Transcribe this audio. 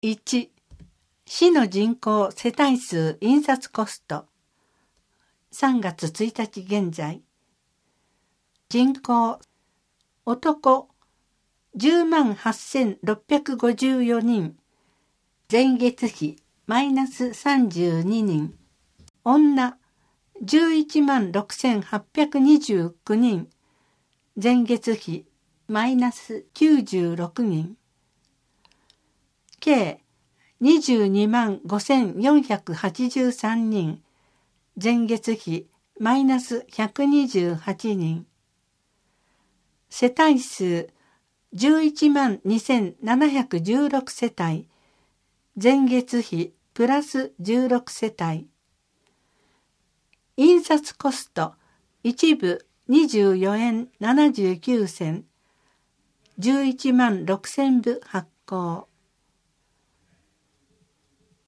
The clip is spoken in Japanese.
1、市の人口世帯数印刷コスト。3月1日現在。人口、男、108,654人。前月比、マイナス32人。女、116,829人。前月比、マイナス96人。計、225,483人。前月比、マイナス128人。世帯数、112,716世帯。前月比、プラス16世帯。印刷コスト、一部24円79銭。11万6,000部発行。